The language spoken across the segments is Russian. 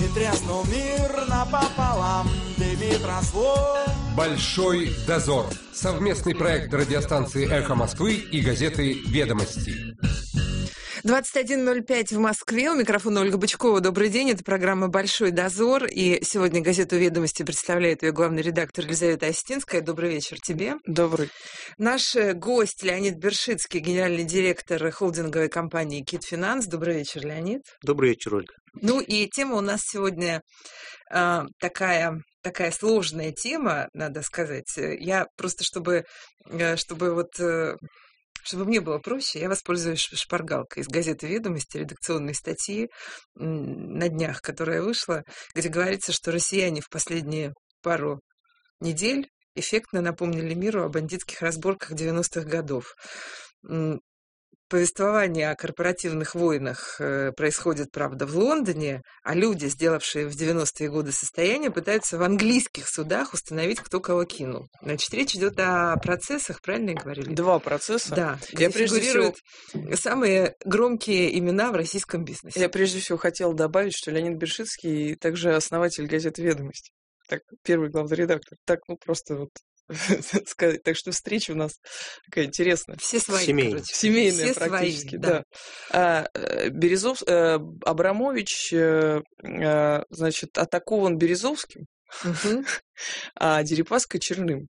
И треснул мир напополам, дымит росло. «Большой дозор» — совместный проект радиостанции «Эхо Москвы» и газеты «Ведомости». 21:05 в Москве. У микрофона Ольга Бычкова. Добрый день. Это программа «Большой дозор». И сегодня газету «Ведомости» представляет ее главный редактор Елизавета Осетинская. Добрый вечер тебе. Добрый. Наш гость Леонид Бершицкий, генеральный директор холдинговой компании «Кит-Финанс». Добрый вечер, Леонид. Добрый вечер, Ольга. Ну и тема у нас сегодня такая сложная тема, надо сказать. Я просто, чтобы мне было проще, я воспользуюсь шпаргалкой из газеты «Ведомости», редакционной статьи на днях, которая вышла, где говорится, что россияне в последние пару недель эффектно напомнили миру о бандитских разборках 90-х годов. Повествование о корпоративных войнах происходит, правда, в Лондоне, а люди, сделавшие в 90-е годы состояние, пытаются в английских судах установить, кто кого кинул. Значит, речь идет о процессах, правильно я говорила? 2 процесса. Да, где фигурируют самые громкие имена в российском бизнесе. Я прежде всего хотела добавить, что Леонид Бершицкий также основатель газеты «Ведомости». Так, первый главный редактор. Так, просто вот сказать. Так что встреча у нас такая интересная. Все свои, семейная все практически, свои, да. Абрамович, значит, атакован Березовским, а Дерипаска Черным.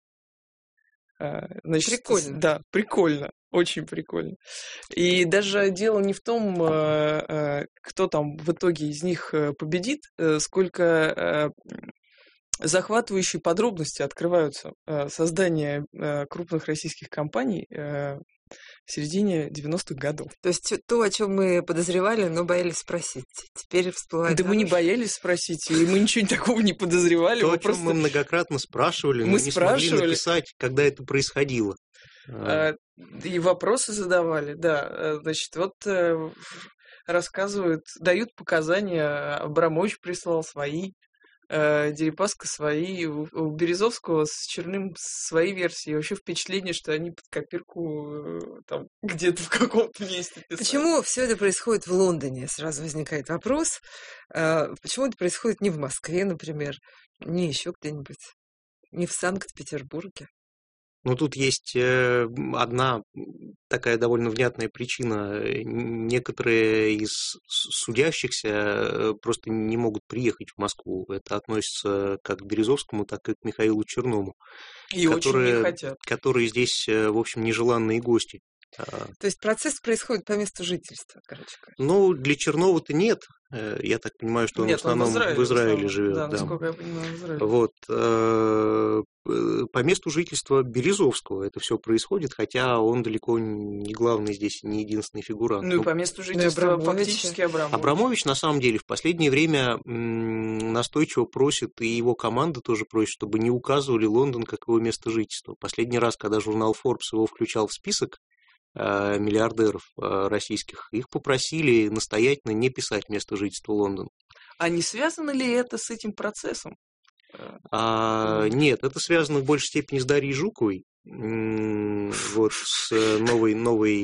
Значит, прикольно. Да, прикольно. Очень прикольно. И даже дело не в том, кто там в итоге из них победит, сколько захватывающие подробности открываются создания крупных российских компаний в середине 90-х годов. То есть то, о чем мы подозревали, но боялись спросить, теперь всплывает. Да мы не боялись спросить, и мы ничего такого не подозревали. То, о чем мы многократно спрашивали, но не смогли написать, когда это происходило. И вопросы задавали, да. Значит, вот рассказывают, дают показания, Абрамович прислал свои, Дерипаска свои, у Березовского с Черным свои версии. Вообще впечатление, что они под копирку там где-то в каком-то месте писали. Почему все это происходит в Лондоне? Сразу возникает вопрос. Почему это происходит не в Москве, например, не еще где-нибудь, не в Санкт-Петербурге? Ну, тут есть одна такая довольно внятная причина. Некоторые из судящихся просто не могут приехать в Москву. Это относится как к Березовскому, так и к Михаилу Черному. И очень не хотят. Которые здесь, в общем, нежеланные гости. То есть процесс происходит по месту жительства, короче говоря. Ну, для Чернова-то нет. Я так понимаю, что он в основном в Израиле живет. Да, насколько я понимаю, в Израиле. Вот. По месту жительства Березовского это все происходит, хотя он далеко не главный здесь, не единственный фигурант. Ну и по месту жительства фактически Абрамович. Абрамович, на самом деле, в последнее время настойчиво просит, и его команда тоже просит, чтобы не указывали Лондон как его место жительства. Последний раз, когда журнал Forbes его включал в список миллиардеров российских, их попросили настоятельно не писать место жительства Лондон. А не связано ли это с этим процессом? Нет, это связано в большей степени с Дарьей Жуковой, вот, с новой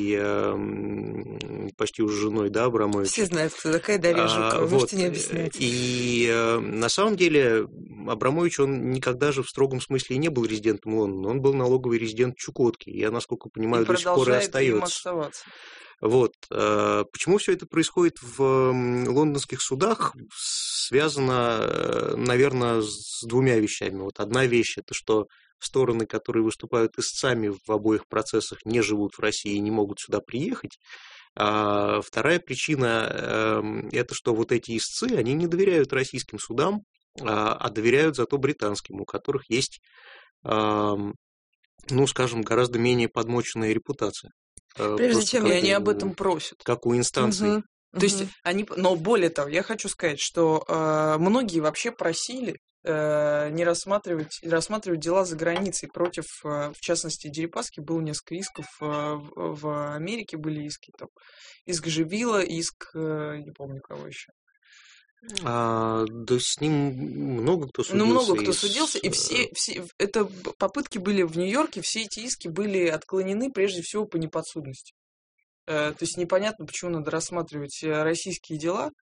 почти уже женой, да, Абрамовича. Все знают, кто такая Дарья Жукова, можете не объяснять. И на самом деле Абрамович, он никогда же в строгом смысле не был резидентом Лондона, он был налоговый резидент Чукотки, я, насколько понимаю, до сих пор и остается. Вот. Почему все это происходит в лондонских судах, связано, наверное, с двумя вещами. Вот одна вещь – это что стороны, которые выступают истцами в обоих процессах, не живут в России и не могут сюда приехать. А вторая причина – это что вот эти истцы, они не доверяют российским судам, а доверяют зато британским, у которых есть, ну, скажем, гораздо менее подмоченная репутация. Прежде чем они об этом просят. Как у инстанций. То есть они, но более того, я хочу сказать, что многие вообще просили не рассматривать дела за границей против, в частности, Дерипаски. Было несколько исков в Америке, были иски, там, иск Живила, иск, не помню кого еще. Да с ним много кто судился. Ну, много кто судился, и все это попытки были в Нью-Йорке, все эти иски были отклонены прежде всего по неподсудности. То есть непонятно, почему надо рассматривать российские дела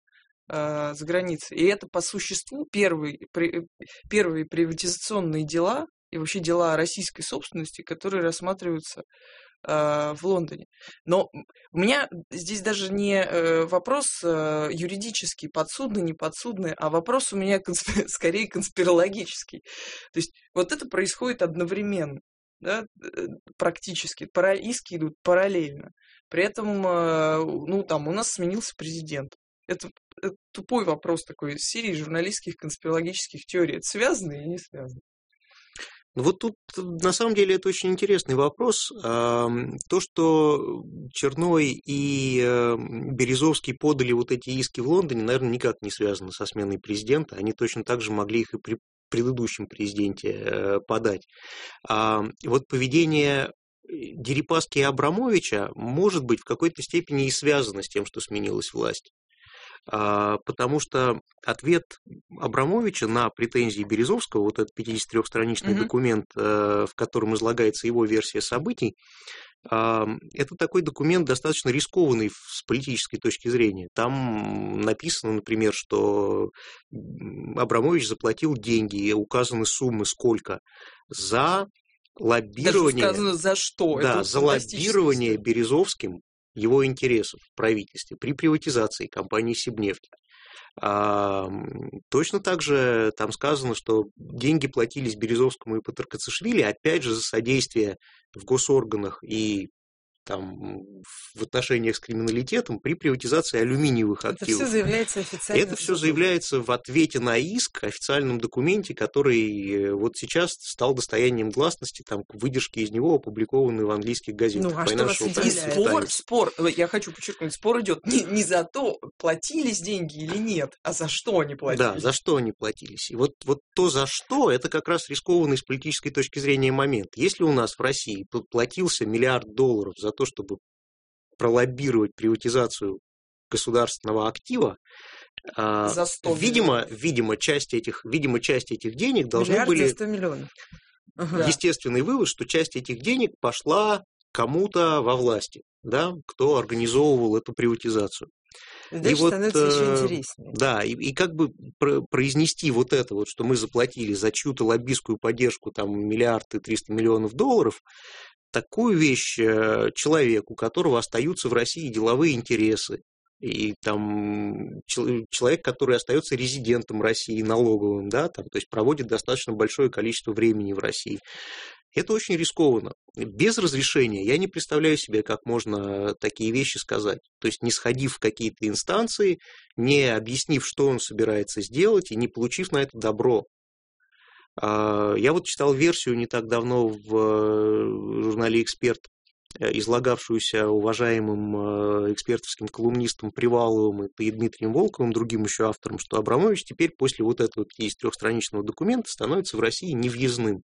за границей. И это по существу первые приватизационные дела и вообще дела российской собственности, которые рассматриваются в Лондоне. Но у меня здесь даже не вопрос юридический, подсудный, не подсудный, а вопрос у меня скорее конспирологический. То есть вот это происходит одновременно, да, практически. Иски идут параллельно. При этом, ну, там у нас сменился президент. Это тупой вопрос такой из серии журналистских конспирологических теорий. Это связано и не связано? Вот тут, на самом деле, это очень интересный вопрос. То, что Черной и Березовский подали вот эти иски в Лондоне, наверное, никак не связано со сменой президента. Они точно так же могли их и при предыдущем президенте подать. Вот поведение Дерипаски и Абрамовича может быть в какой-то степени и связано с тем, что сменилась власть. Потому что ответ Абрамовича на претензии Березовского, вот этот 53-страничный документ, в котором излагается его версия событий, это такой документ достаточно рискованный с политической точки зрения. Там написано, например, что Абрамович заплатил деньги, и указаны суммы сколько, за лоббирование... Даже сказано, за что? Да, за лоббирование Березовским его интересов в правительстве при приватизации компании «Сибнефть». Точно так же там сказано, что деньги платились Березовскому и Патаркацишвили, опять же, за содействие в госорганах и там, в отношениях с криминалитетом при приватизации алюминиевых активов. Это все заявляется официально. Это все заявляется в ответе на иск, официальном документе, который вот сейчас стал достоянием гласности, там выдержки из него опубликованы в английских газетах. Ну, а что вас удивляет? Спор, я хочу подчеркнуть, спор идет не за то, платились деньги или нет, а за что они платились. Да, за что они платились. И вот то, за что, это как раз рискованный с политической точки зрения момент. Если у нас в России платился $1 миллиард за то, чтобы пролоббировать приватизацию государственного актива, за 100 видимо, часть этих денег должны были... 100 миллионов. Естественный вывод, что часть этих денег пошла кому-то во власти, да, кто организовывал эту приватизацию. Дальше становится еще интереснее. Да, и как бы произнести вот это вот, что мы заплатили за чью-то лоббистскую поддержку там $1 миллиард и 300 миллионов, такую вещь человеку, у которого остаются в России деловые интересы, и там человек, который остается резидентом России, налоговым, да, там, то есть проводит достаточно большое количество времени в России. Это очень рискованно. Без разрешения я не представляю себе, как можно такие вещи сказать. То есть не сходив в какие-то инстанции, не объяснив, что он собирается сделать, и не получив на это добро. Я вот читал версию не так давно в журнале «Эксперт», излагавшуюся уважаемым экспертовским колумнистом Приваловым и Дмитрием Волковым, другим еще автором, что Абрамович теперь после вот этого 53-страничного документа становится в России невъездным.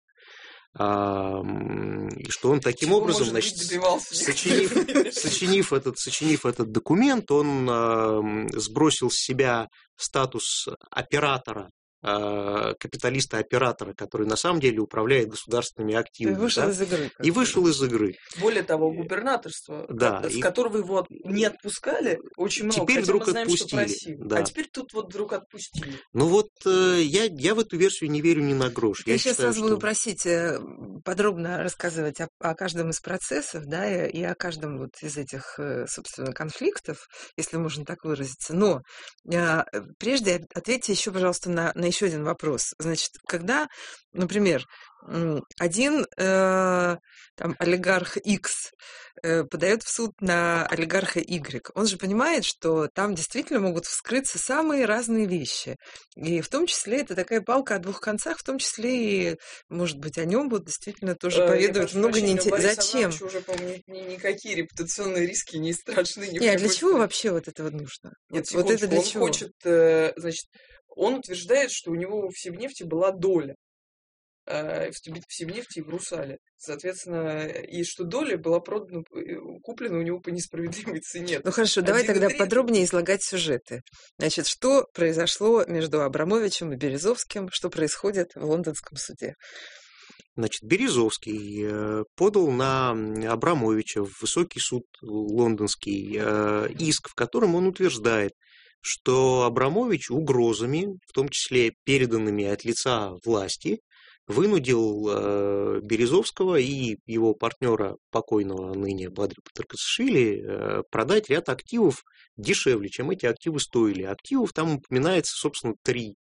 И что он таким образом, значит, сочинив этот документ, он сбросил с себя статус оператора, капиталиста-оператора, который на самом деле управляет государственными активами. И вышел из игры. Более того, губернаторство, с которого его не отпускали, очень много. Теперь вдруг мы знаем, отпустили. Да. А теперь тут вот вдруг отпустили. Ну вот я в эту версию не верю ни на грош. Я сейчас вас буду просить подробно рассказывать о каждом из процессов, да, и о каждом вот из этих, собственно, конфликтов, если можно так выразиться. Но прежде ответьте еще, пожалуйста, на еще один вопрос. Значит, когда, например, один там, олигарх X подает в суд на олигарха Y, он же понимает, что там действительно могут вскрыться самые разные вещи. И в том числе это такая палка о двух концах, в том числе и, может быть, о нем будут действительно тоже поведать много неинтересного. Зачем? Уже, по-моему, никакие репутационные риски не страшны. Нет, для чего вообще вот это вот нужно? Нет, вот это для чего? Он хочет, значит, он утверждает, что у него в Сибнефти была доля. В Сибнефти и в Русале. Соответственно, и что доля была куплена у него по несправедливой цене. Ну хорошо, давай тогда подробнее излагать сюжеты. Значит, что произошло между Абрамовичем и Березовским, что происходит в лондонском суде? Значит, Березовский подал на Абрамовича в высокий суд лондонский иск, в котором он утверждает, что Абрамович угрозами, в том числе переданными от лица власти, вынудил Березовского и его партнера, покойного ныне Бадри Патаркашвили, продать ряд активов дешевле, чем эти активы стоили. Активов там упоминается, собственно, 3.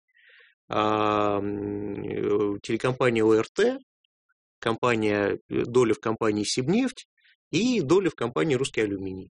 Телекомпания ОРТ, доля в компании Сибнефть и доля в компании Русский алюминий.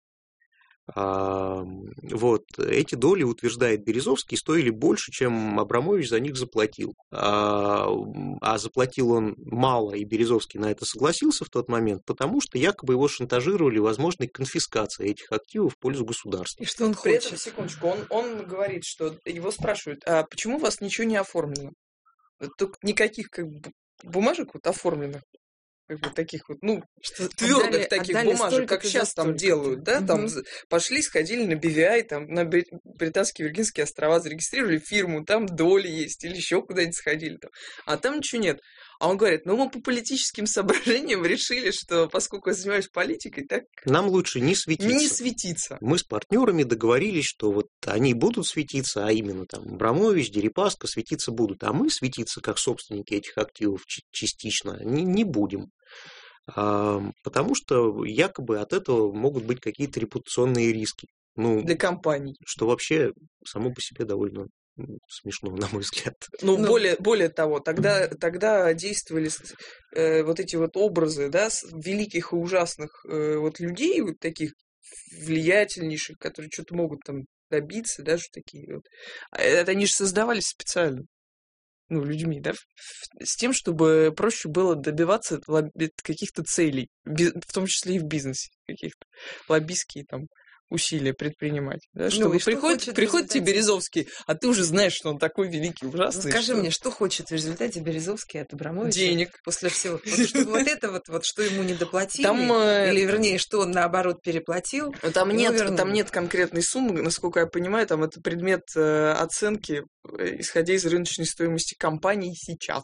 Вот. Эти доли, утверждает Березовский, стоили больше, чем Абрамович за них заплатил. А заплатил он мало, и Березовский на это согласился в тот момент, потому что якобы его шантажировали возможной конфискацией этих активов в пользу государства. И что он хочет? При этом, секундочку, он говорит, что его спрашивают, а почему у вас ничего не оформлено? Тут никаких бумажек оформленных. Таких твердых таких бумажек, как сейчас там делают, да, там пошли, сходили на BVI, там на Британские Виргинские острова, зарегистрировали фирму, там доли есть, или еще куда-нибудь сходили, там, а там ничего нет. А он говорит, мы по политическим соображениям решили, что поскольку я занимаюсь политикой, так... Нам лучше не светиться. Не светиться. Мы с партнерами договорились, что вот они будут светиться, а именно там Абрамович, Дерипаска светиться будут, а мы светиться как собственники этих активов частично не будем. Потому что якобы от этого могут быть какие-то репутационные риски. Для компаний. Что вообще само по себе довольно смешно, на мой взгляд. Более того, тогда действовали вот эти вот образы, да, великих и ужасных людей, вот таких влиятельнейших, которые что-то могут там добиться, да, что такие вот. Это они же создавались специально. Людьми, да, с тем, чтобы проще было добиваться каких-то целей, в том числе и в бизнесе, каких-то лоббистские там усилия предпринимать. Да, чтобы приходит тебе Березовский, а ты уже знаешь, что он такой великий, ужасный. Скажи мне, что хочет в результате Березовский от Абрамовича? Денег. После всего. Чтобы вот это вот, что ему не доплатили, или, вернее, что он, наоборот, переплатил. Там нет конкретной суммы, насколько я понимаю, там это предмет оценки, исходя из рыночной стоимости компании сейчас.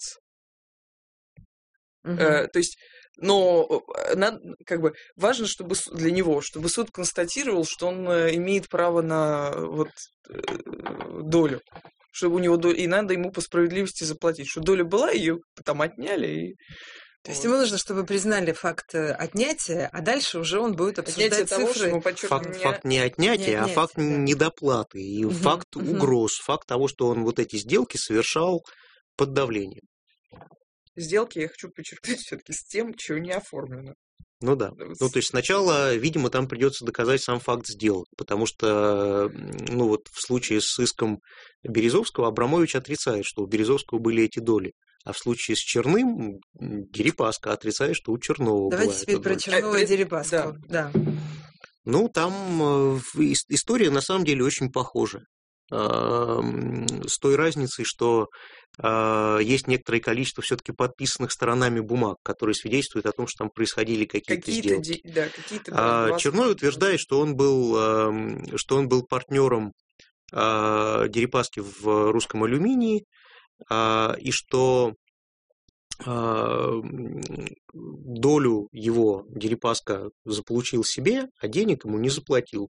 То есть, но важно, чтобы для него, чтобы суд констатировал, что он имеет право на долю, чтобы у него доля, и надо ему по справедливости заплатить, что доля была, ее там отняли. То есть ему нужно, чтобы признали факт отнятия, а дальше уже он будет обсуждать цифры. Факт не отнятия, а факт недоплаты, и факт угроз, факт того, что он вот эти сделки совершал под давлением. Сделки, я хочу подчеркнуть, все-таки с тем, чего не оформлено. Ну да. То есть сначала, видимо, там придется доказать сам факт сделок, потому что, в случае с иском Березовского Абрамович отрицает, что у Березовского были эти доли. А в случае с Черным Дерипаска отрицает, что у Чернова была эта доля. Давайте теперь про Чернова и Дерипаску. Да. Там история на самом деле очень похожа. С той разницей, что есть некоторое количество все-таки подписанных сторонами бумаг, которые свидетельствуют о том, что там происходили какие-то сделки. Черной утверждает, что он был партнером Дерипаски в Русском алюминии, и что долю его Дерипаска заполучил себе, а денег ему не заплатил.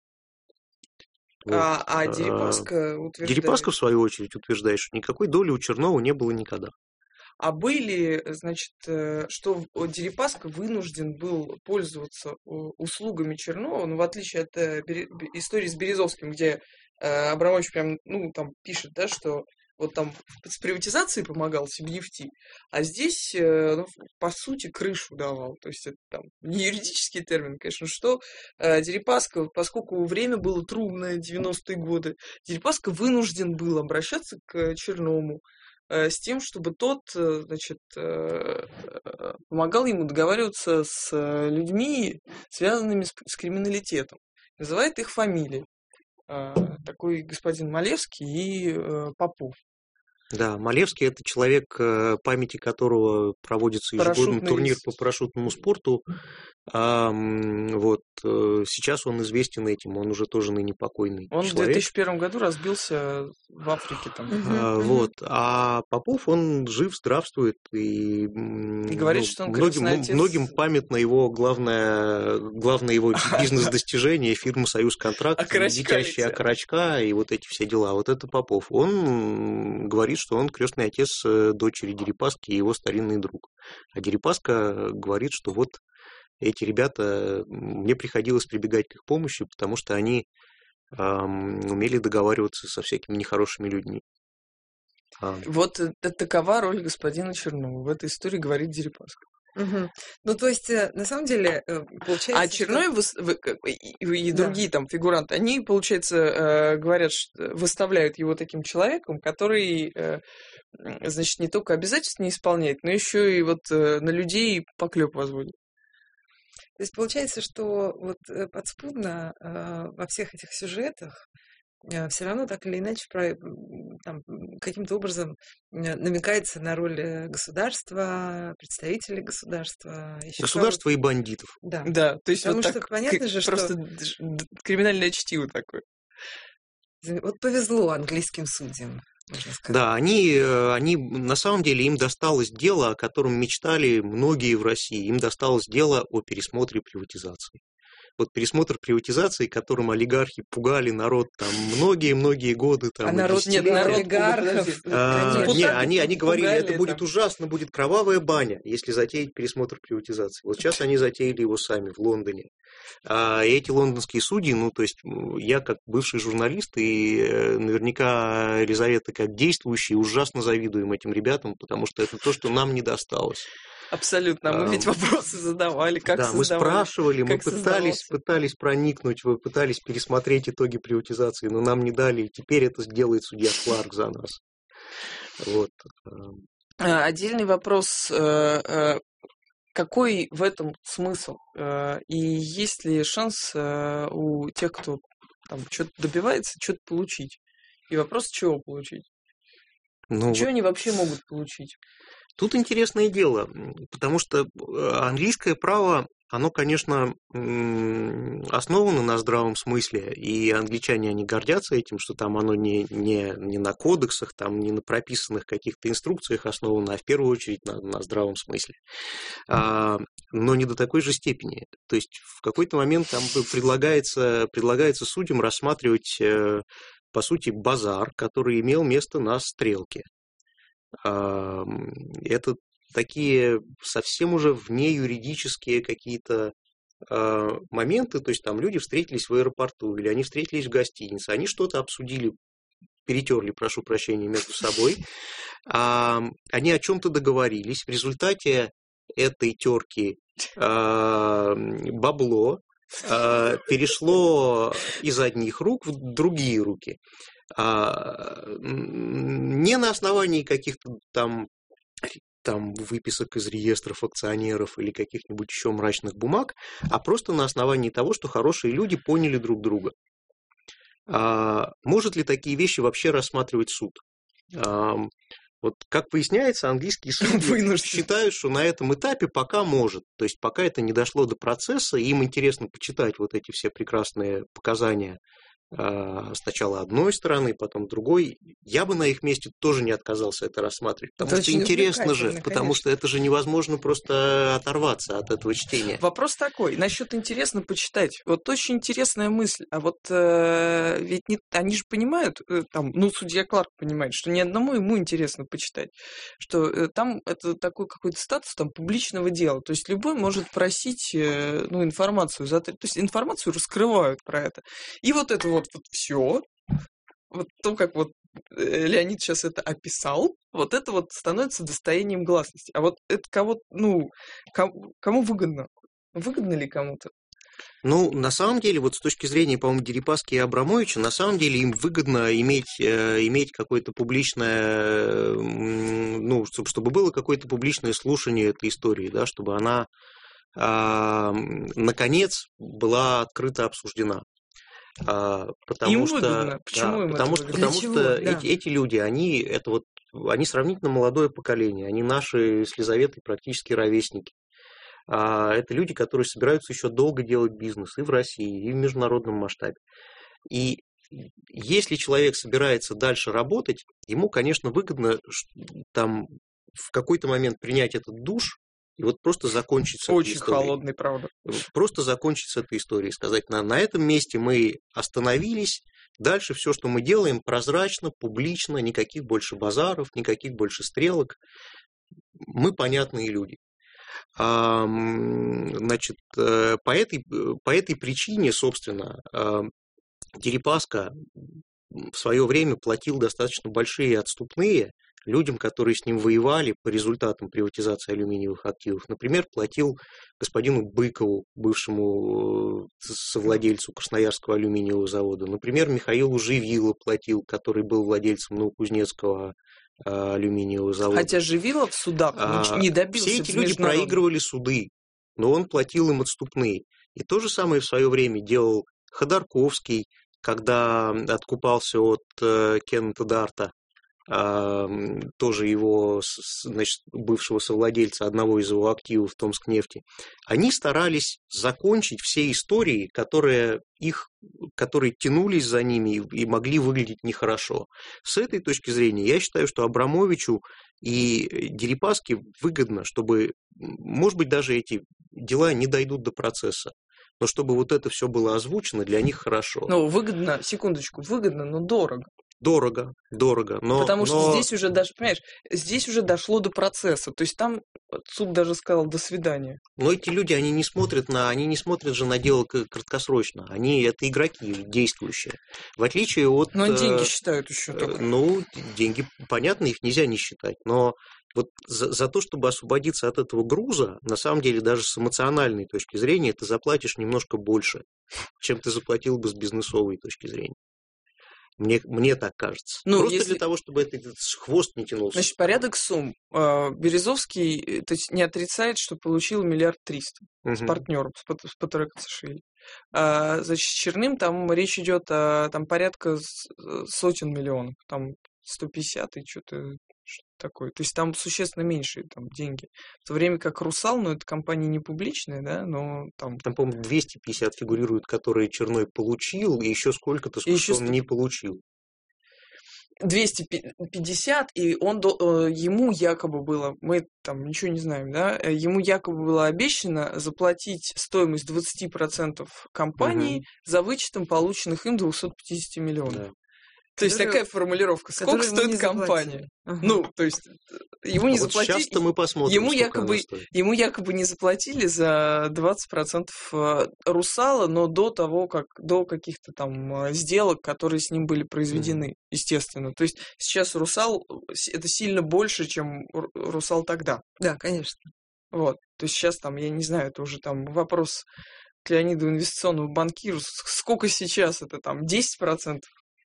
Дерипаска утверждает... Дерипаска, в свою очередь, утверждает, что никакой доли у Чернова не было никогда. А были, что Дерипаска вынужден был пользоваться услугами Чернова, в отличие от истории с Березовским, где Абрамович прям, там пишет, да, что вот там с приватизацией помогал Сибнефти, а здесь, по сути, крышу давал. То есть это там не юридический термин, конечно, что Дерипаска, поскольку время было трудное, 90-е годы, Дерипаска вынужден был обращаться к Черному с тем, чтобы тот, помогал ему договариваться с людьми, связанными с криминалитетом. Называет их фамилии. Такой господин Малевский и Попов. Да, Малевский – это человек, памяти которого проводится ежегодный турнир по парашютному спорту. Вот сейчас он известен этим, он уже тоже ныне покойный человек. Он в 2001 году разбился в Африке. Там. Вот. А Попов, он жив, здравствует. И говорит, что он крестный отец. Многим памятно его главное его бизнес-достижение, фирма «Союзконтракт», «Летящая окорочка» и вот эти все дела. Вот это Попов. Он говорит, что он крестный отец дочери Дерипаски и его старинный друг. А Дерипаска говорит, что вот эти ребята, мне приходилось прибегать к их помощи, потому что они умели договариваться со всякими нехорошими людьми. Вот такова роль господина Чернова. В этой истории говорит Дерипаска. Угу. Ну, то есть, на самом деле, получается... А Черноев и другие там фигуранты, они, получается, говорят, что выставляют его таким человеком, который, значит, не только обязательств не исполняет, но еще и вот на людей поклеп возводит. То есть получается, что вот подспудно во всех этих сюжетах все равно так или иначе там, каким-то образом намекается на роль государства, представителей государства. Государства и бандитов. Да, то есть потому вот что так понятно же, просто криминальное чтиво такое. Вот повезло английским судьям. Да, они на самом деле им досталось дело, о котором мечтали многие в России. Им досталось дело о пересмотре приватизации. Вот пересмотр приватизации, которым олигархи пугали народ там многие-многие годы. Там, народ не олигархов. Они говорили, это будет ужасно, будет кровавая баня, если затеять пересмотр приватизации. Вот сейчас они затеяли его сами в Лондоне. И эти лондонские судьи, ну, то есть я как бывший журналист и наверняка Елизавета как действующий ужасно завидуем этим ребятам, потому что это то, что нам не досталось. Абсолютно. Мы ведь вопросы задавали, как создавали. Да, мы спрашивали, мы пытались проникнуть, мы пытались пересмотреть итоги приватизации, но нам не дали, и теперь это сделает судья Кларк за нас. Вот. Отдельный вопрос. Какой в этом смысл? И есть ли шанс у тех, кто там что-то добивается, что-то получить? И вопрос, чего получить? Чего они вообще могут получить? Тут интересное дело, потому что английское право, оно, конечно, основано на здравом смысле, и англичане, они гордятся этим, что там оно не на кодексах, там, не на прописанных каких-то инструкциях основано, а в первую очередь на здравом смысле. Но не до такой же степени. То есть в какой-то момент там предлагается судьям рассматривать, по сути, базар, который имел место на Стрелке. Это такие совсем уже вне юридические какие-то моменты, то есть там люди встретились в аэропорту или они встретились в гостинице, они что-то обсудили, перетерли, прошу прощения, между собой, они о чем-то договорились, в результате этой терки бабло перешло из одних рук в другие руки. Не на основании каких-то там выписок из реестров акционеров или каких-нибудь еще мрачных бумаг, а просто на основании того, что хорошие люди поняли друг друга. Может ли такие вещи вообще рассматривать суд? Вот, как выясняется, английские судьи считают, что на этом этапе пока может. То есть пока это не дошло до процесса, им интересно почитать вот эти все прекрасные показания сначала одной стороны, потом другой. Я бы на их месте тоже не отказался это рассматривать. Потому что интересно же, потому что это же невозможно просто оторваться от этого чтения. Вопрос такой, насчет интересно почитать. Вот очень интересная мысль. А вот ведь они же понимают, там, судья Кларк понимает, что ни одному ему интересно почитать. Что там это такой какой-то статус там публичного дела. То есть любой может просить информацию. То есть информацию раскрывают про это. И вот это вот все, вот то, как вот Леонид сейчас это описал, вот это вот становится достоянием гласности. А вот это кому выгодно? Выгодно ли кому-то? На самом деле, вот с точки зрения, по-моему, Дерипаски и Абрамовича, на самом деле им выгодно иметь какое-то публичное, чтобы было какое-то публичное слушание этой истории, да, чтобы она, наконец, была открыто обсуждена. Потому что Почему им эти люди, они это вот они сравнительно молодое поколение, они наши с Лизаветой практически ровесники. Это люди, которые собираются еще долго делать бизнес и в России, и в международном масштабе. И если человек собирается дальше работать, ему, конечно, выгодно там в какой-то момент принять этот душ и вот просто закончить с этой историей. Очень холодный, правда. Просто закончить с этой историей. Сказать, на этом месте мы остановились, дальше все, что мы делаем, прозрачно, публично, никаких больше базаров, никаких больше стрелок. Мы понятные люди. Значит, по этой причине, собственно, Дерипаска в свое время платил достаточно большие отступные людям, которые с ним воевали по результатам приватизации алюминиевых активов. Например, платил господину Быкову, бывшему совладельцу Красноярского алюминиевого завода. Например, Михаилу Живило платил, который был владельцем Новокузнецкого алюминиевого завода. Хотя Живило в судах не добился. Все эти люди проигрывали суды, но он платил им отступные. И то же самое в свое время делал Ходорковский, когда откупался от Кеннета Дарта, тоже его, значит, бывшего совладельца одного из его активов Томскнефти. Они старались закончить все истории, которые тянулись за ними и могли выглядеть нехорошо. С этой точки зрения я считаю, что Абрамовичу и Дерипаске выгодно, чтобы, может быть, даже эти дела не дойдут до процесса, но чтобы вот это все было озвучено, для них хорошо. Ну, выгодно, секундочку, выгодно, но дорого. Дорого. Потому что здесь уже даже, понимаешь, здесь уже дошло до процесса. То есть там суд даже сказал «до свидания». Но эти люди, они не смотрят же на дело краткосрочно. Они это игроки действующие. В отличие от... Но деньги считают еще только. Ну, деньги, понятно, их нельзя не считать. Но вот за то, чтобы освободиться от этого груза, на самом деле, даже с эмоциональной точки зрения, ты заплатишь немножко больше, чем ты заплатил бы с бизнесовой точки зрения. Мне так кажется. Ну, просто для того, чтобы этот хвост не тянулся. Значит, порядок сумм. Березовский, то есть, не отрицает, что получил 1 300 000 с партнером, с Патрек Сашвили. Значит, с Черным там речь идет о порядка сотен миллионов. Там 150 и что-то такое. То есть там существенно меньше деньги. В то время как Русал, это компания не публичная, да, но там... Там, по-моему, 250 фигурирует, которые Черной получил, и еще сколько-то, он не получил. 250, и ему якобы было, мы там ничего не знаем, да, ему якобы было обещано заплатить стоимость 20% компании за вычетом полученных им 250 миллионов. Да. То есть такая формулировка. Сколько стоит компания? Ну, то есть ему не заплатили. Сейчас-то мы посмотрим, ему якобы не заплатили за 20% Русала, но до каких-то там сделок, которые с ним были произведены, естественно. То есть сейчас Русал это сильно больше, чем Русал тогда. Да, конечно. Вот. То есть сейчас я не знаю, это уже вопрос к Леониду инвестиционному банкиру. Сколько сейчас это 10%?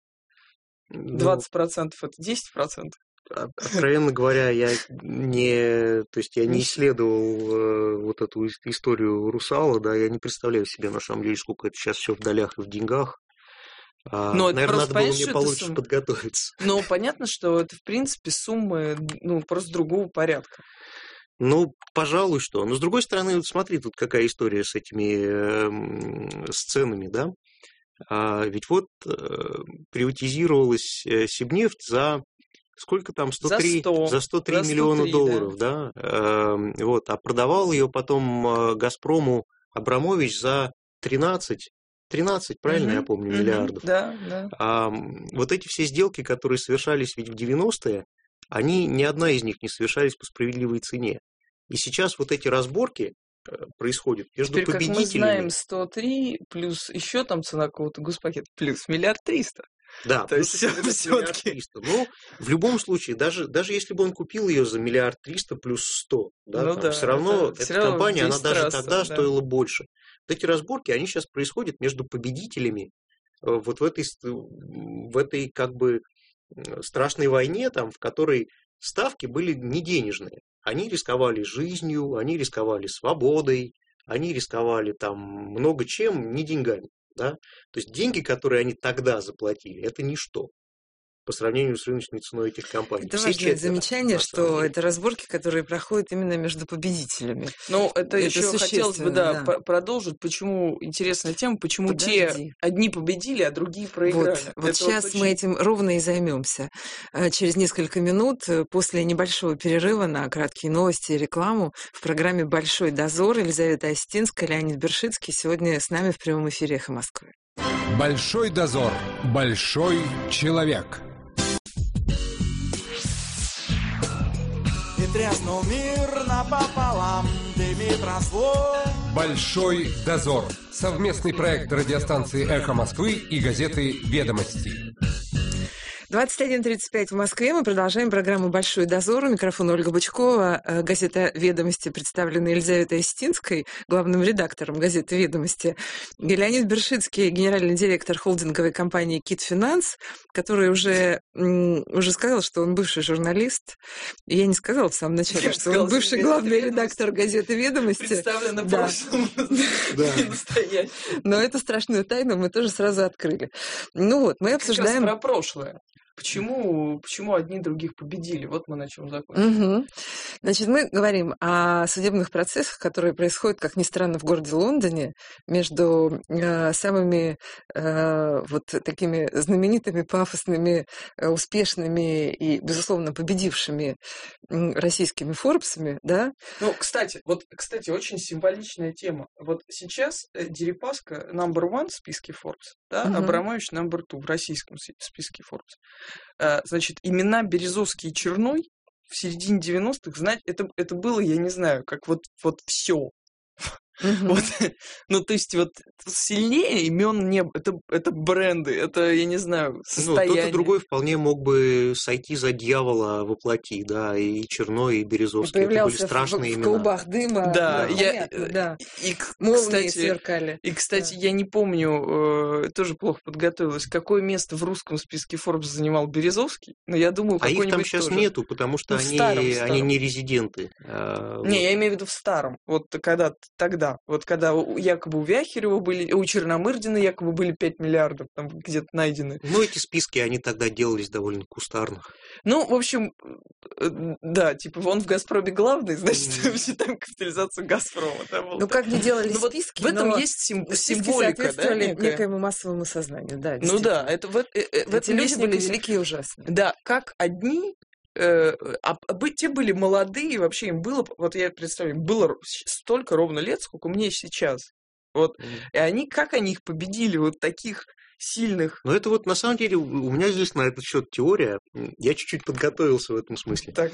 20% это 10%? Откровенно говоря, я не исследовал вот эту историю Русала, да, я не представляю себе на самом деле, сколько это сейчас все в долях и в деньгах. Наверное, надо было мне получше подготовиться. Но понятно, что это, в принципе, суммы просто другого порядка. Ну, пожалуй, что. Но, с другой стороны, смотри, тут какая история с этими сценами, да? Ведь приватизировалась Сибнефть за сколько там? 103 миллиона долларов, да? А продавал ее потом Газпрому Абрамович за 13, правильно я помню, миллиардов. Да. Вот эти все сделки, которые совершались ведь в 90-е, ни одна из них не совершались по справедливой цене. И сейчас вот эти разборки происходит между победителями. Как мы знаем, 103 плюс еще цена какого-то госпакета плюс 1 300 000. Да, то есть все-таки. Но в любом случае, даже если бы он купил ее за 1 300 000 плюс 100, да, все равно эта компания, она даже тогда стоила больше. Вот эти разборки, они сейчас происходят между победителями вот в этой как бы страшной войне, в которой ставки были не денежные. Они рисковали жизнью, они рисковали свободой, они рисковали много чем, не деньгами. Да? То есть деньги, которые они тогда заплатили, это ничто. по сравнению с рыночной ценой этих компаний. Это важное замечание, что это разборки, которые проходят именно между победителями. Ну, это еще хотелось бы продолжить. Почему интересная тема, почему те одни победили, а другие проиграли. Вот сейчас мы этим ровно и займемся. Через несколько минут после небольшого перерыва на краткие новости и рекламу в программе «Большой дозор» Елизавета Остинская, Леонид Бершицкий сегодня с нами в прямом эфире «Эхо Москвы». Большой дозор. Большой человек. И треснул мир напополам, дымит раствор. Большой дозор. Совместный проект радиостанции «Эхо Москвы» и газеты «Ведомости». 21:35 в Москве. Мы продолжаем программу «Большой дозор». У микрофона Ольга Бычкова. Газета «Ведомости» представлена Елизаветой Остинской, главным редактором газеты «Ведомости». И Леонид Бершицкий, генеральный директор холдинговой компании «Кит Финанс», который уже сказал, что он бывший журналист. И я не сказала в самом начале, что он бывший главный редактор газеты «Ведомости». Представлено прошлым. Но эту страшную тайну мы тоже сразу открыли. Ну вот, мы обсуждаем... Как раз про прошлое. Почему одни других победили? Вот мы на чем закончили. Угу. Значит, мы говорим о судебных процессах, которые происходят, как ни странно, в городе Лондоне между самыми вот такими знаменитыми, пафосными, успешными и, безусловно, победившими российскими Форбсами, да? Ну, кстати, очень символичная тема. Вот сейчас Дерипаска number one в списке Forbes, да, Абрамович number two в российском списке Forbes. Значит, имена Березовский и Черной в середине 90-х знать, это было, я не знаю, как вот все. Вот, ну, то есть, вот сильнее имен не было. Это бренды, это, я не знаю, состояние. Ну, тот и другой вполне мог бы сойти за дьявола воплоти, да, и Черной, и Березовский. Это были страшные имена. В клубах дыма. Да, да. И, молнии сверкали. И, кстати, я не помню, тоже плохо подготовилась, какое место в русском списке Forbes занимал Березовский, но я думаю, какой-нибудь их там сейчас тоже нету, потому что они не резиденты. Не, я имею в виду в старом. Вот тогда. Вот когда якобы у Вяхерева были, у Черномырдина якобы были 5 миллиардов там где-то найдены. Ну, эти списки, они тогда делались довольно кустарно. Ну, в общем, да, типа он в «Газпроме» главный, значит, считаем капитализацию «Газпрома». Ну, как не делали списки, в этом есть символика, да, некоему массовому сознанию, да. Ну да, это в этом люди были великие и ужасные. Да, как одни... те были молодые, вообще им было, вот я представляю, было столько ровно лет, сколько мне сейчас. Вот. И они их победили, вот таких сильных. Ну, это вот на самом деле у меня здесь на этот счет теория. Я чуть-чуть подготовился в этом смысле. Так.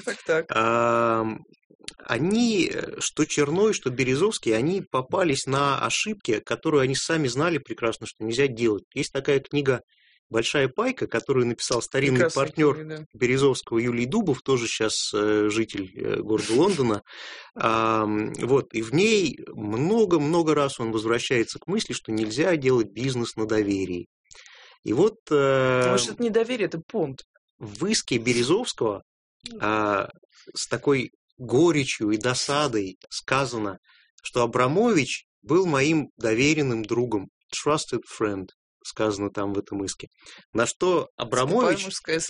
Они, что Черной, что Березовский, они попались на ошибки, которые они сами знали прекрасно, что нельзя делать. Есть такая книга «Большая пайка», которую написал старинный партнер Березовского Юлий Дубов, тоже сейчас житель города Лондона. Вот, и в ней много-много раз он возвращается к мысли, что нельзя делать бизнес на доверии. И вот... Может, это не доверие, это понт. В иске Березовского с такой горечью и досадой сказано, что Абрамович был моим доверенным другом, trusted friend. Сказано там в этом иске. На что Абрамович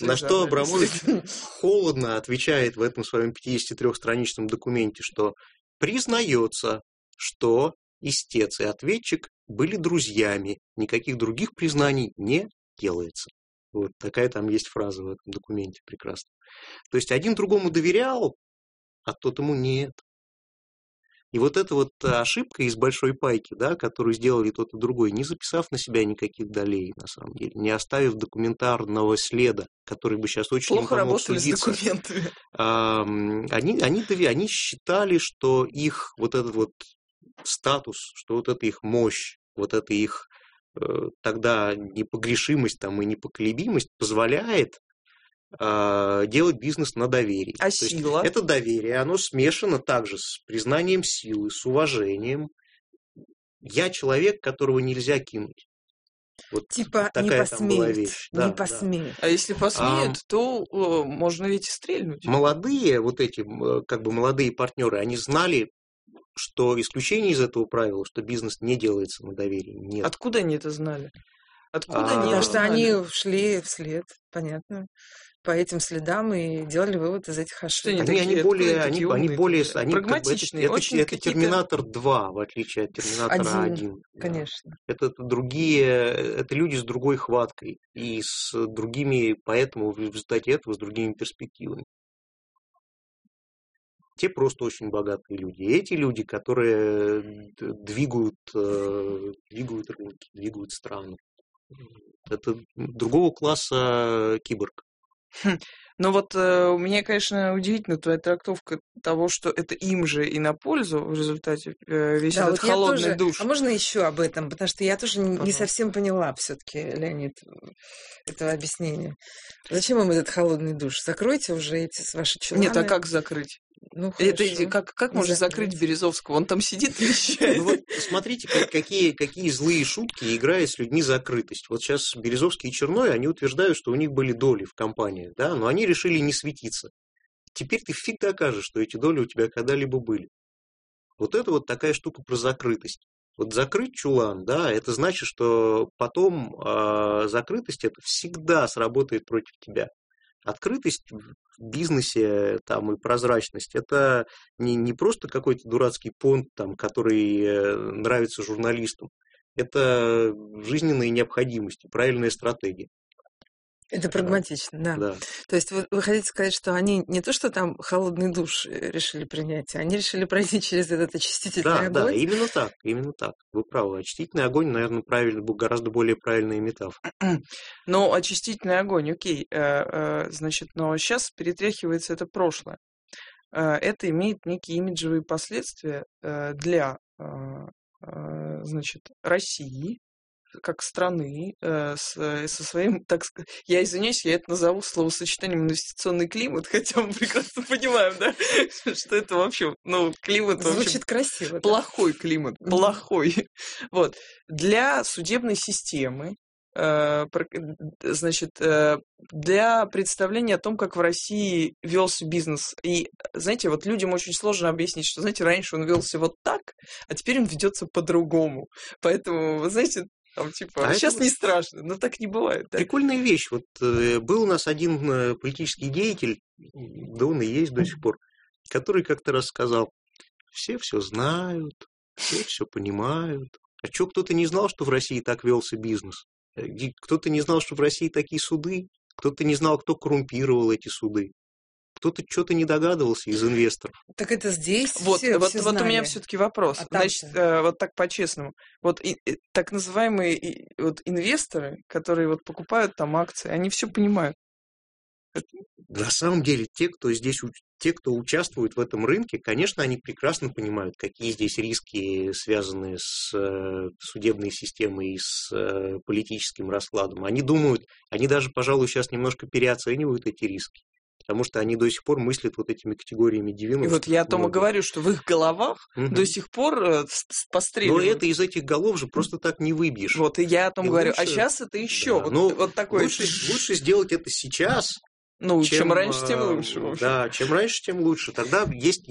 холодно отвечает в этом своем 53-страничном документе, что признается, что истец и ответчик были друзьями, никаких других признаний не делается. Вот такая там есть фраза в этом документе прекрасно. То есть один другому доверял, а тот ему нет. И вот эта вот ошибка из большой пайки, да, которую сделали тот и другой, не записав на себя никаких долей, на самом деле, не оставив документарного следа, который бы сейчас очень плохо помог судиться. Плохо работали с документами. Они считали, что их вот этот вот статус, что вот эта их мощь, вот эта их тогда непогрешимость там, и непоколебимость позволяет делать бизнес на доверии. А сила? Это доверие, оно смешано также с признанием силы, с уважением. Я человек, которого нельзя кинуть. Вот типа не посмеет, не посмеет. А если посмеют, то можно ведь и стрельнуть. Молодые, вот эти, как бы молодые партнеры, они знали, что исключение из этого правила, что бизнес не делается на доверии. Нет. Откуда они это знали? Откуда они? Потому что они шли вслед, понятно, по этим следам и делали вывод из этих ошибок. Они более прагматичные. Это Терминатор 2, в отличие от Терминатора 1. Конечно. Это другие, это люди с другой хваткой и с другими, поэтому в результате этого с другими перспективами. Те просто очень богатые люди. И эти люди, которые двигают рынки, двигают страны. Это другого класса киборг. Ну вот у меня, конечно, удивительна твоя трактовка того, что это им же и на пользу в результате весь этот холодный душ. А можно еще об этом? Потому что я тоже не совсем поняла все-таки, Леонид, этого объяснения. Зачем им этот холодный душ? Закройте уже эти ваши чуланы. Нет, а как закрыть? Ну, как можно закрыть Березовского? Он там сидит и вещает. Вот смотрите, какие злые шутки играют с людьми закрытость. Вот сейчас Березовский и Черной, они утверждают, что у них были доли в компании, да, но они решили не светиться. Теперь ты фиг докажешь, что эти доли у тебя когда-либо были. Вот это вот такая штука про закрытость. Вот закрыть чулан, да, это значит, что потом закрытость это всегда сработает против тебя. Открытость в бизнесе там, и прозрачность – это не просто какой-то дурацкий понт, там, который нравится журналистам. Это жизненная необходимость и правильная стратегия. Это прагматично, да. То есть вы хотите сказать, что они не то, что там холодный душ решили принять, они решили пройти через этот очистительный огонь? Да, именно так. Вы правы. Очистительный огонь, наверное, гораздо более правильная метафора. Ну, очистительный огонь, окей. Значит, но сейчас перетряхивается это прошлое. Это имеет некие имиджевые последствия для, значит, России, как страны, со своим, так сказать, я извиняюсь, я это назову словосочетанием инвестиционный климат, хотя мы прекрасно понимаем, да, что это вообще, климат звучит красиво. Плохой климат, плохой. Вот. Для судебной системы, значит, для представления о том, как в России велся бизнес. И, знаете, вот людям очень сложно объяснить, что, знаете, раньше он велся вот так, а теперь он ведется по-другому. Поэтому, вы знаете, там, типа, сейчас не страшно, но так не бывает. Да? Прикольная вещь. Вот был у нас один политический деятель, да он и есть до сих пор, который как-то раз сказал: все знают, все понимают. А что, кто-то не знал, что в России так велся бизнес? Кто-то не знал, что в России такие суды? Кто-то не знал, кто коррумпировал эти суды? Кто-то что-то не догадывался из инвесторов. Так это здесь вот все у меня все-таки вопрос. Значит, вот так по-честному. Вот так называемые инвесторы, которые вот покупают там акции, они все понимают. На самом деле, те, кто участвует в этом рынке, конечно, они прекрасно понимают, какие здесь риски, связанные с судебной системой и с политическим раскладом. Они думают, они даже, пожалуй, сейчас немножко переоценивают эти риски. Потому что они до сих пор мыслят вот этими категориями 90-х. И вот я о том и говорю, что в их головах до сих пор постреливают. Но это из этих голов же просто так не выбьешь. Вот, и я о том говорю. А сейчас это еще вот такое. Лучше сделать это сейчас. Чем раньше, тем лучше. Да, чем раньше, тем лучше. Тогда есть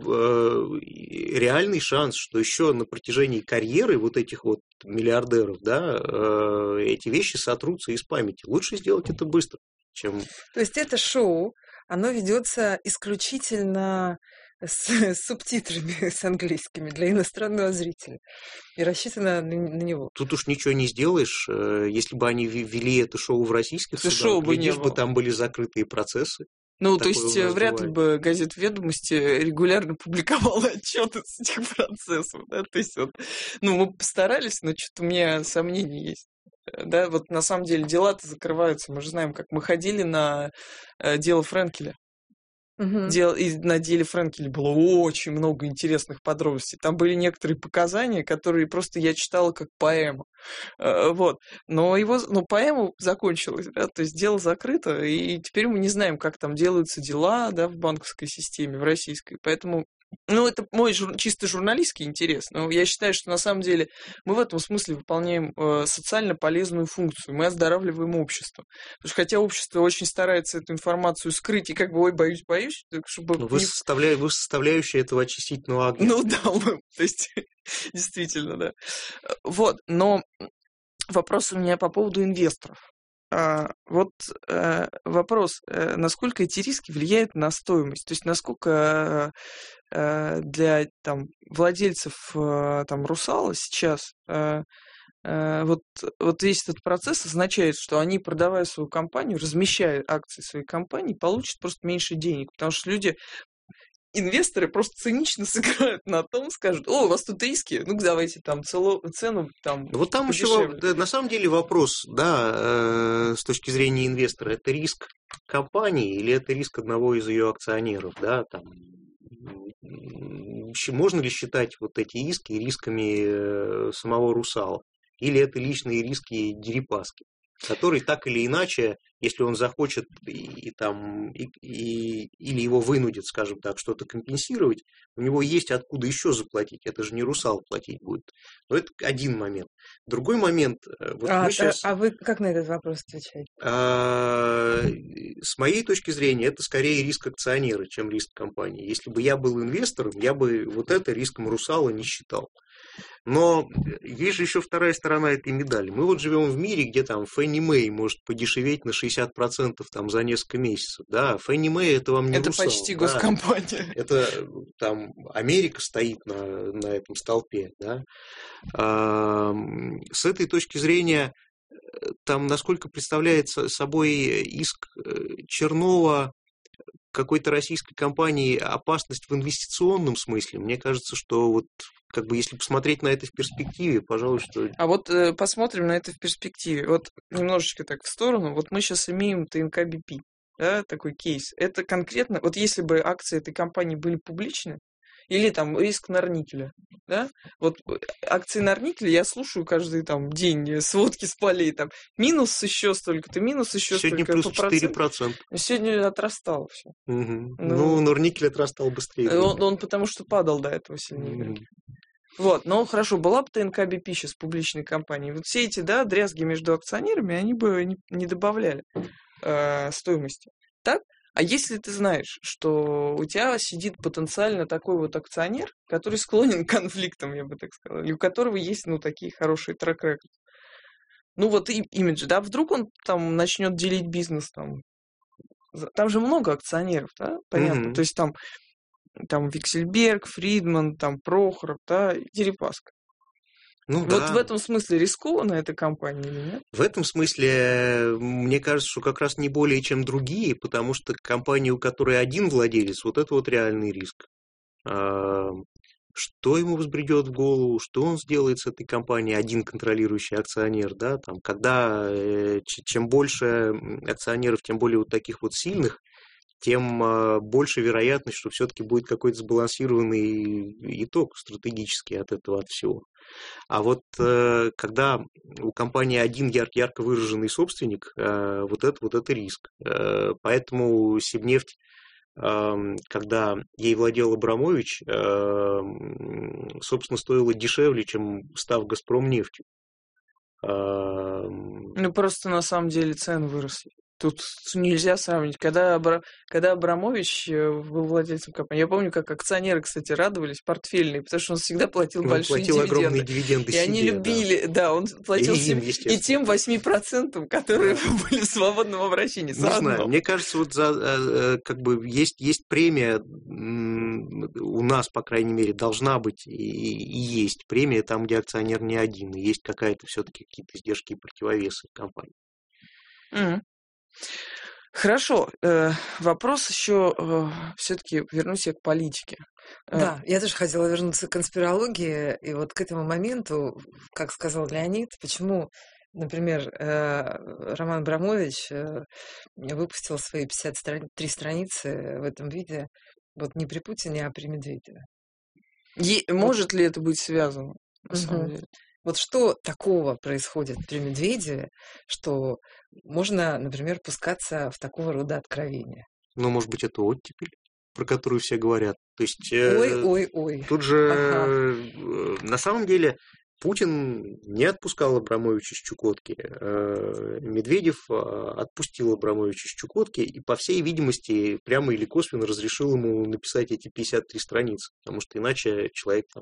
реальный шанс, что еще на протяжении карьеры вот этих вот миллиардеров, да, эти вещи сотрутся из памяти. Лучше сделать это быстро, чем... То есть это шоу, оно ведется исключительно с субтитрами, с английскими для иностранного зрителя и рассчитано на него. Тут уж ничего не сделаешь. Если бы они ввели это шоу в российских судах, глядишь бы, там были закрытые процессы. То есть вряд ли бы газета «Ведомости» регулярно публиковала отчеты с этих процессов. Да? То есть мы постарались, но что-то у меня сомнения есть. Да, вот на самом деле дела-то закрываются. Мы же знаем, как мы ходили на дело Френкеля. И на деле Френкеля было очень много интересных подробностей. Там были некоторые показания, которые просто я читала как поэму. Вот. Но поэма закончилась, да, то есть дело закрыто, и теперь мы не знаем, как там делаются дела, да, в банковской системе, в российской. Поэтому это мой чисто журналистский интерес, но я считаю, что на самом деле мы в этом смысле выполняем социально полезную функцию, мы оздоравливаем общество. Потому что хотя общество очень старается эту информацию скрыть, и боюсь, чтобы... Вы составляющие этого очистительного огня. То есть, действительно, да. Вот, но... вопрос у меня по поводу инвесторов. Вопрос, насколько эти риски влияют на стоимость, то есть насколько для владельцев «Русала» сейчас вот весь этот процесс означает, что они, продавая свою компанию, размещая акции своей компании, получат просто меньше денег, потому что инвесторы просто цинично сыграют на том, скажут: о, у вас тут риски, ну-ка давайте цену Вот там еще, на самом деле, вопрос, с точки зрения инвестора, это риск компании или это риск одного из ее акционеров, можно ли считать вот эти риски рисками самого «Русала», или это личные риски Дерипаски, который так или иначе, если он захочет или его вынудит, скажем так, что-то компенсировать, у него есть откуда еще заплатить. Это же не «Русал» платить будет. Но это один момент. Другой момент. А вы как на этот вопрос отвечаете? С моей точки зрения, это скорее риск акционера, чем риск компании. Если бы я был инвестором, я бы вот это риском «Русала» не считал. Но есть же еще вторая сторона этой медали. Мы вот живем в мире, где Фенни Мэй может подешеветь на 60% за несколько месяцев. Да, Фенни Мэй это вам не «Русал». Это почти госкомпания. Это Америка стоит на этом столпе. Да? С этой точки зрения, насколько представляется собой иск Чернова какой-то российской компании опасность в инвестиционном смысле, мне кажется, что если посмотреть на это в перспективе, пожалуй, что... Посмотрим на это в перспективе. Немножечко так в сторону. Мы сейчас имеем ТНК БП, такой кейс. Это конкретно, если бы акции этой компании были публичны, или риск Норникеля, акции Норникеля я слушаю каждый день сводки с полей, минус еще столько-то, минус еще сегодня столько. Сегодня плюс 4%. Сегодня отрастало все. Угу. Норникель отрастал быстрее. Он потому что падал до этого сильнее. Но хорошо, была бы ТНК БП сейчас публичной компанией. Все эти, дрязги между акционерами, они бы не добавляли стоимости. Так? А если ты знаешь, что у тебя сидит потенциально такой акционер, который склонен к конфликтам, я бы так сказала, и у которого есть, такие хорошие трек-рекорды. Имидж, вдруг он начнет делить бизнес, там же много акционеров, понятно, то есть там Виксельберг, Фридман, Прохоров, Дерипаска. В этом смысле рискованно эта компания или нет? В этом смысле, мне кажется, что как раз не более чем другие, потому что компания, у которой один владелец, это реальный риск. Что ему взбредет в голову, что он сделает с этой компанией, один контролирующий акционер, когда чем больше акционеров, тем более таких сильных, тем больше вероятность, что все-таки будет какой-то сбалансированный итог стратегический от всего. А когда у компании один ярко выраженный собственник, это риск. Поэтому Сибнефть, когда ей владел Абрамович, собственно, стоила дешевле, чем став Газпромнефтью. Просто на самом деле цены выросли. Тут нельзя сравнить. Когда Абрамович был владельцем компании, я помню, как акционеры, кстати, радовались, портфельные, потому что он всегда платил большие дивиденды. Огромные дивиденды и себе, они любили, он платил и тем 8%, которые были в свободном обращении. Не знаю, мне кажется, есть премия, у нас, по крайней мере, должна быть и есть премия там, где акционер не один, и есть какая-то все-таки какие-то издержки и противовесы компании. Хорошо. Вопрос еще, все-таки вернусь я к политике. Да, я тоже хотела вернуться к конспирологии, и к этому моменту, как сказал Леонид, почему, например, Роман Абрамович выпустил свои 53 страницы в этом виде, не при Путине, а при Медведеве. Может ли это быть связано, на самом деле? Что такого происходит при Медведеве, что можно, например, пускаться в такого рода откровения? Может быть, это оттепель, про которую все говорят. То есть, ой. Тут же, на самом деле, Путин не отпускал Абрамовича с Чукотки. Медведев отпустил Абрамовича с Чукотки и, по всей видимости, прямо или косвенно разрешил ему написать эти 53 страницы, потому что иначе человек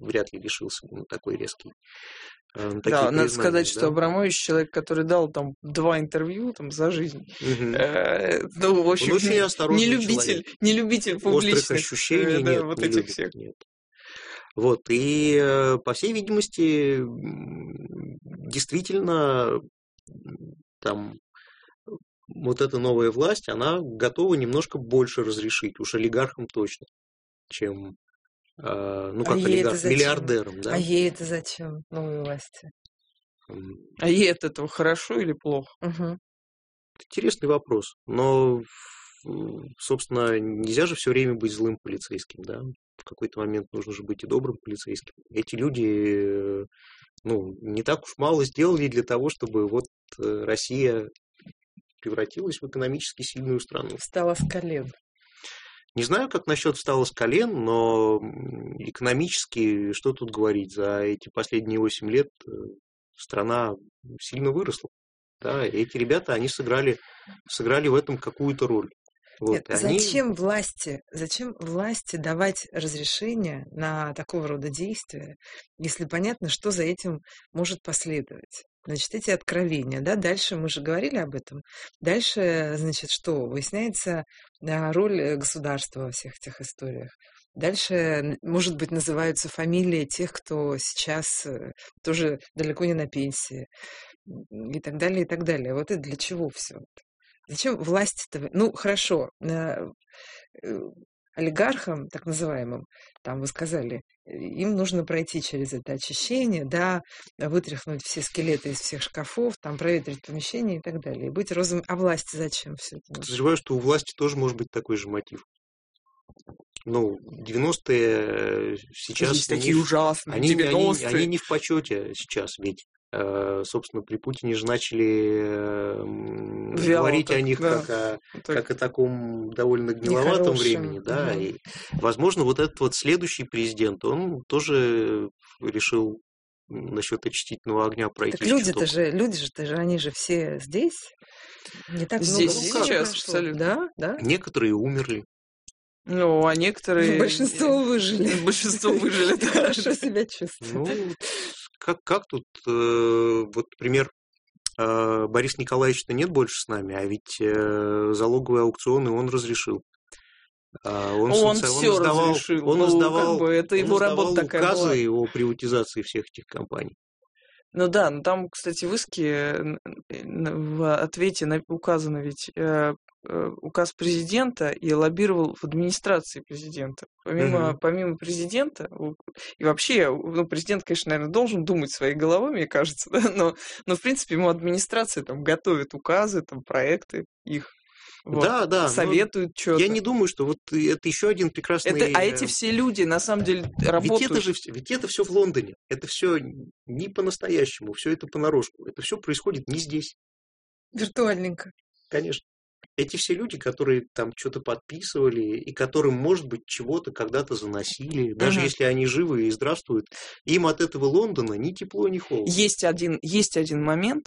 вряд ли решился бы на такой резкий. Да, надо сказать, что Абрамович человек, который дал там 2 интервью там за жизнь. Ну, в общем, не любитель публичных острых ощущений, нет, вот этих всех. Нет. Вот, и, по всей видимости, действительно, там вот эта новая власть, она готова немножко больше разрешить, уж олигархам точно, чем, ну, как олигарх, миллиардерам. Да? А ей это зачем, новые власти? А ей от этого хорошо или плохо? Угу. Интересный вопрос, но, собственно, нельзя же все время быть злым полицейским, да? В какой-то момент нужно же быть и добрым полицейским. Эти люди, ну, не так уж мало сделали для того, чтобы вот Россия превратилась в экономически сильную страну. Встала с колен. Не знаю, как насчет встала с колен, но экономически, что тут говорить, за эти последние 8 лет страна сильно выросла. Да, и эти ребята, они сыграли в этом какую-то роль. Вот, нет, зачем власти давать разрешение на такого рода действия, если понятно, что за этим может последовать? Значит, эти откровения, да, дальше мы же говорили об этом. Дальше, значит, что? Выясняется роль государства во всех этих историях. Дальше, может быть, называются фамилии тех, кто сейчас тоже далеко не на пенсии. И так далее, и так далее. Вот это для чего все это? Зачем власти-то? Ну, хорошо, олигархам, так называемым, там вы сказали, им нужно пройти через это очищение, да, вытряхнуть все скелеты из всех шкафов, там проветрить помещение и так далее. И быть розовым. А власти зачем все это? Подозреваю, что у власти тоже может быть такой же мотив. Ну, 90-е сейчас... Такие ужасные, они не в почете сейчас, ведь собственно, при Путине же начали говорить о них как о таком довольно гниловатом времени, да, и, возможно, вот этот вот следующий президент, он тоже решил насчет очистительного огня пройти. Так люди-то же, они же все здесь, не так здесь много сейчас, абсолютно. Да? Некоторые умерли. Ну, а некоторые... Большинство выжили. Да. Хорошо себя чувствуют. Ну, как тут, вот, например, Борис Николаевич-то нет больше с нами, а ведь залоговые аукционы он разрешил. Он все разрешил. Он издавал это его работа такая указы о приватизации всех этих компаний. Ну да, но там, кстати, в иске в ответе указано ведь указ президента и лоббировал в администрации президента. Помимо президента, и вообще, ну, президент, конечно, наверное, должен думать своей головой, мне кажется, да, но в принципе, ему администрация там готовит указы, там, проекты их. Вот, да, советуют что-то. Я не думаю, что вот это еще один прекрасный... А эти все люди, на самом деле, работают... Ведь это все в Лондоне. Это все не по-настоящему, все это понарошку. Это все происходит не здесь. Виртуальненько. Конечно. Эти все люди, которые там что-то подписывали, и которым, может быть, чего-то когда-то заносили, даже если они живы и здравствуют, им от этого Лондона ни тепло, ни холодно. Есть один момент,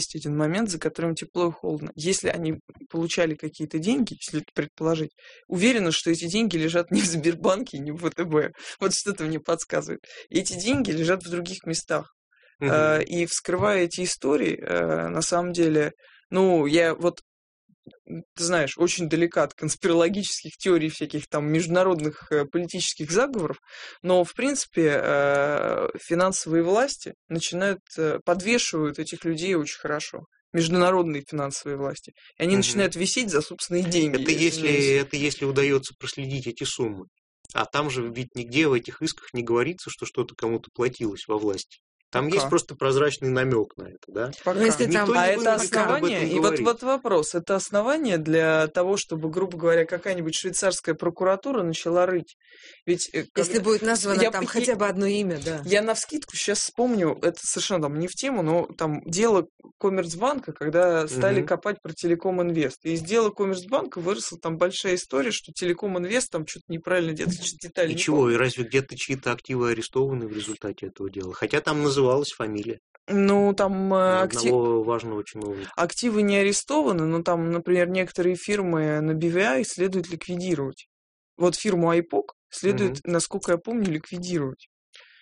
за которым тепло и холодно. Если они получали какие-то деньги, если это предположить, уверена, что эти деньги лежат не в Сбербанке, не в ВТБ. Вот что-то мне подсказывает. Эти деньги лежат в других местах. И вскрывая эти истории, на самом деле, ну, я вот, ты знаешь, очень далека от конспирологических теорий, всяких там международных политических заговоров, но, в принципе, финансовые власти подвешивают этих людей очень хорошо. Международные финансовые власти. И они начинают висеть за собственные деньги. Это если удается проследить эти суммы. А там же ведь нигде в этих исках не говорится, что что-то кому-то платилось во власти. Там есть просто прозрачный намек на это, да? Если там, это основание, и вот вопрос, это основание для того, чтобы, грубо говоря, какая-нибудь швейцарская прокуратура начала рыть. Ведь если будет названо там хотя бы одно имя, да. Я навскидку сейчас вспомню, это совершенно там не в тему, но там дело Коммерцбанка, когда стали копать про Телеком Инвест. И из дела Коммерцбанка выросла там большая история, что Телеком Инвест там что-то неправильно делает, детали. И чего, и разве где-то чьи-то активы арестованы в результате этого дела? Хотя там называлась фамилия. Ну, там одного важного чиновника. Активы не арестованы, но там, например, некоторые фирмы на BVI следует ликвидировать. Вот фирму IPOC следует, насколько я помню, ликвидировать.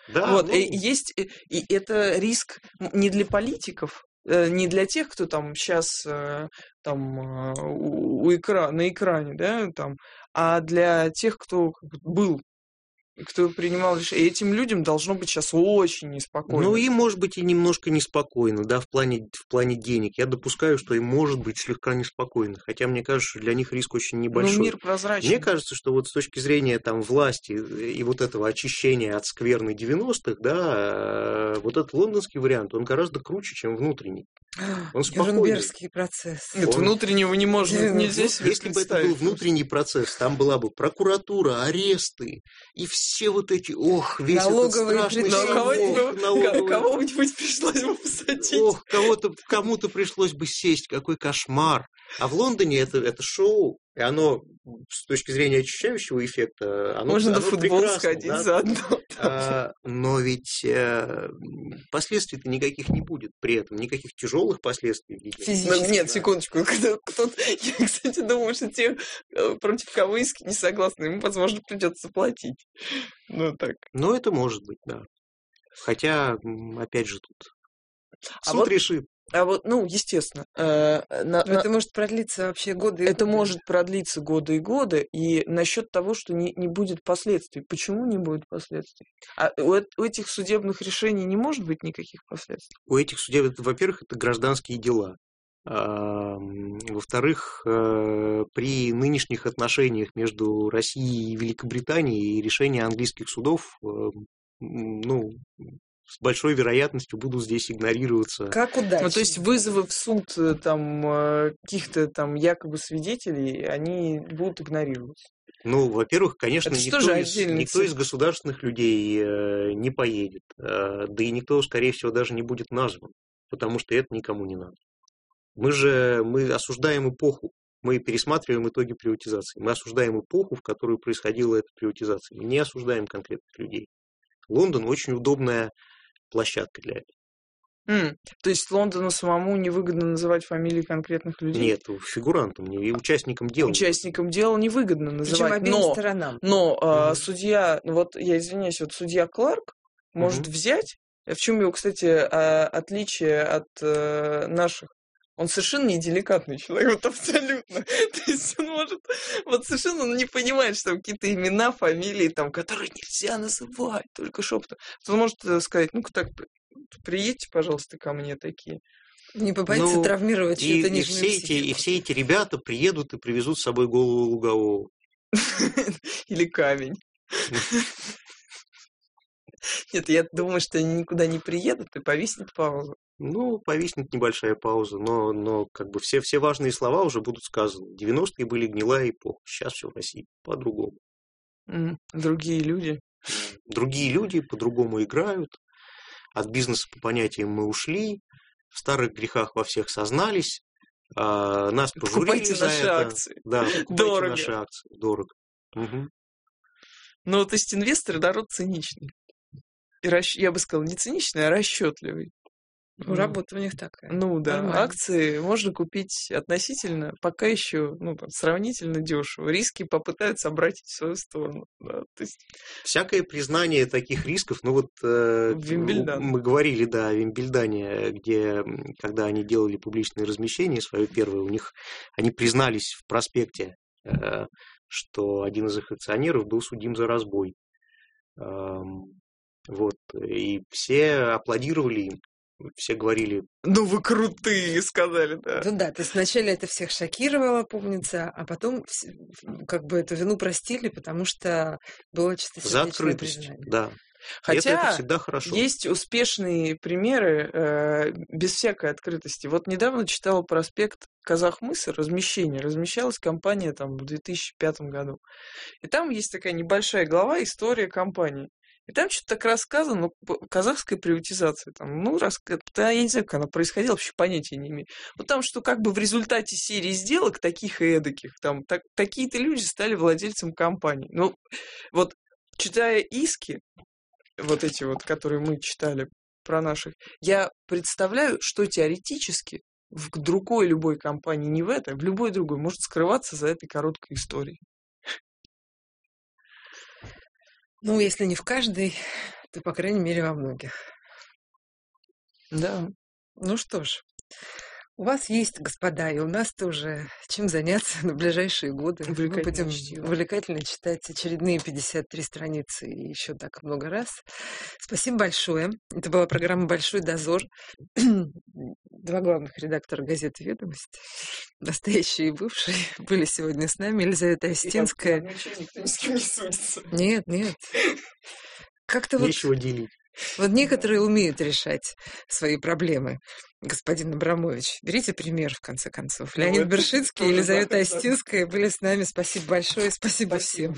Да, вот, есть, и это риск не для политиков, не для тех, кто там сейчас там на экране, да, там, а для тех, кто был, кто принимал решение. И этим людям должно быть сейчас очень неспокойно. Ну, им может быть и немножко неспокойно, да, в плане денег. Я допускаю, что им может быть слегка неспокойно, хотя мне кажется, что для них риск очень небольшой. Ну, мир прозрачный. Мне кажется, что вот с точки зрения там власти и вот этого очищения от скверны 90-х, да, вот этот лондонский вариант, он гораздо круче, чем внутренний. Он спокойный. Нюрнбергский процесс. Нет, внутреннего нельзя себе Если бы это был внутренний процесс, там была бы прокуратура, аресты и все вот эти, весь налоговые этот страшный кого-нибудь пришлось бы посадить. Кому-то пришлось бы сесть, какой кошмар. А в Лондоне это шоу, и оно, с точки зрения очищающего эффекта, оно можно оно на футбол прекрасно, сходить да? заодно. Но ведь последствий-то никаких не будет при этом, никаких тяжелых последствий. Нет, секундочку. Я, кстати, думаю, что те, против кого иски не согласны, ему, возможно, придется платить. Ну, так. Ну, это может быть, да. Хотя, опять же, тут суд решит. А вот, естественно. Это может продлиться вообще годы и годы. Это может продлиться годы и годы. И насчет того, что не будет последствий. Почему не будет последствий? А у этих судебных решений не может быть никаких последствий? У этих судебных, во-первых, это гражданские дела. Во-вторых, при нынешних отношениях между Россией и Великобританией решения английских судов, с большой вероятностью будут здесь игнорироваться. Как удачно. Ну, то есть вызовы в суд там каких-то там якобы свидетелей, они будут игнорироваться. Ну, во-первых, конечно, никто из государственных людей не поедет. Да и никто, скорее всего, даже не будет назван, потому что это никому не надо. Мы осуждаем эпоху. Мы пересматриваем итоги приватизации. Мы осуждаем эпоху, в которую происходила эта приватизация. Мы не осуждаем конкретных людей. Лондон очень удобная площадка для этого. То есть Лондону самому невыгодно называть фамилии конкретных людей? Нет, фигурантам и участникам дела. Участникам дела невыгодно называть. Причем обеим сторонам. Но судья, я извиняюсь, судья Кларк может взять, в чем его, кстати, отличие от наших. Он совершенно неделикатный человек, вот абсолютно. То есть он может... Вот совершенно он не понимает, что какие-то имена, фамилии, там, которые нельзя называть, только шепотом. Он может сказать, так, приедьте, пожалуйста, ко мне такие. Не побоится травмировать чью-то нижнюю психику. И все эти ребята приедут и привезут с собой голову Лугового. Или камень. Нет, я думаю, что они никуда не приедут и повиснет пауза. Повиснет небольшая пауза, но как бы все важные слова уже будут сказаны. 90-е были гнилая эпоха, сейчас все в России по-другому. Другие люди. Другие люди по-другому играют. От бизнеса по понятиям мы ушли, в старых грехах во всех сознались, нас пожурили за наши это. акции. Да, покупайте наши акции. Дорого. То есть инвесторы народ циничный. Я бы сказал, не циничный, а расчетливый. Работа у них такая. Да. Нормально. Акции можно купить относительно, пока еще, сравнительно дешево. Риски попытаются обратить в свою сторону. Да, то есть... Всякое признание таких рисков, Вимбельдан. Мы говорили, о Вимбельдане, где, когда они делали публичное размещение свое первое, они признались в проспекте, что один из их акционеров был судим за разбой. И все аплодировали им. Все говорили... вы крутые, сказали, да. Да, то есть вначале это всех шокировало, помнится, а потом эту вину простили, потому что было чистосердечное за открытость, признание. Да. Хотя это всегда хорошо. Есть успешные примеры без всякой открытости. Вот недавно читала проспект Казахмыса, размещалась компания там в 2005 году. И там есть такая небольшая глава «История компании». И там что-то так рассказано, казахская приватизация, я не знаю, как она происходила, вообще понятия не имею. Там, что в результате серии сделок, таких и эдаких, такие-то люди стали владельцем компании. Читая иски, эти которые мы читали про наших, я представляю, что теоретически в другой любой компании, не в этой, в любой другой, может скрываться за этой короткой историей. Если не в каждой, Да, по крайней мере, во многих. Да. Ну что ж, у вас есть, господа, и у нас тоже чем заняться на ближайшие годы. Мы будем увлекательно читать очередные 53 страницы и еще так много раз. Спасибо большое. Это была программа «Большой дозор». Два главных редактора газеты «Ведомости», настоящие и бывшие, были сегодня с нами. Елизавета Остинская. Никто ни с кем не судится. Нет. Как-то нечего делить. Вот некоторые умеют решать свои проблемы. Господин Абрамович, берите пример, в конце концов. Леонид Бершинский и Елизавета Остинская были с нами. Спасибо большое, спасибо всем.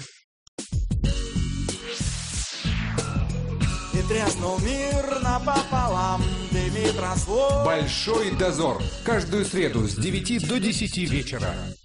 И тряснул мир напополам, дымит росло. Большой дозор. Каждую среду с 9 до 10 вечера.